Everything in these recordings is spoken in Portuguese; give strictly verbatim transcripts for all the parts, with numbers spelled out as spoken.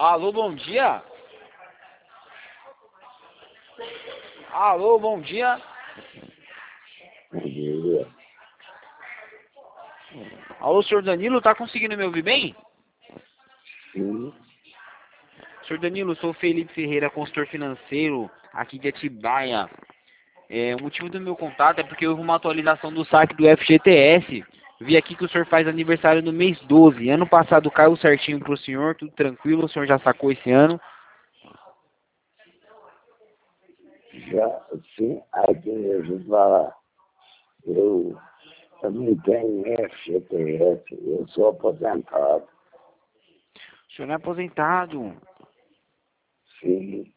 Alô, bom dia. Alô, bom dia. Bom dia. Alô, senhor Danilo, tá conseguindo me ouvir bem? Sim. Senhor Danilo, sou Felipe Ferreira, consultor financeiro aqui de Atibaia. É, o motivo do meu contato é porque houve uma atualização do saque do F G T S. Vi aqui que o senhor faz aniversário no mês doze. Ano passado caiu certinho pro senhor, tudo tranquilo, o senhor já sacou esse ano. Já, sim, aqui eu vou falar. Eu, eu não tenho F G T S, eu sou aposentado. O senhor não é aposentado. Sim,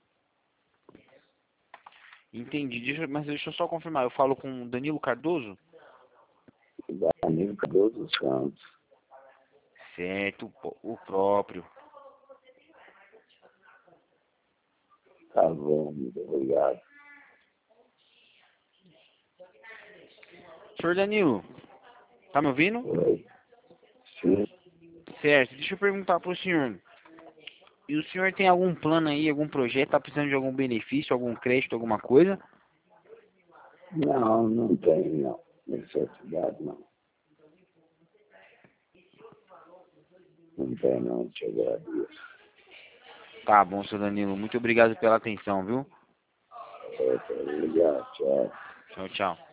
Entendi, deixa, mas deixa eu só confirmar. Eu falo com o Danilo Cardoso? da Nica dos Santos. Certo, pô, o próprio. Tá bom, muito obrigado. Senhor Danilo, tá me ouvindo? Oi. Sim, Certo, deixa eu perguntar pro senhor. E o senhor tem algum plano aí, algum projeto, tá precisando de algum benefício, algum crédito, alguma coisa? não, não tenho não, necessidade não. Não tenho não, te agradeço. Tá bom, senhor Danilo, muito obrigado pela atenção, viu? É, obrigado, tchau. Tchau, tchau.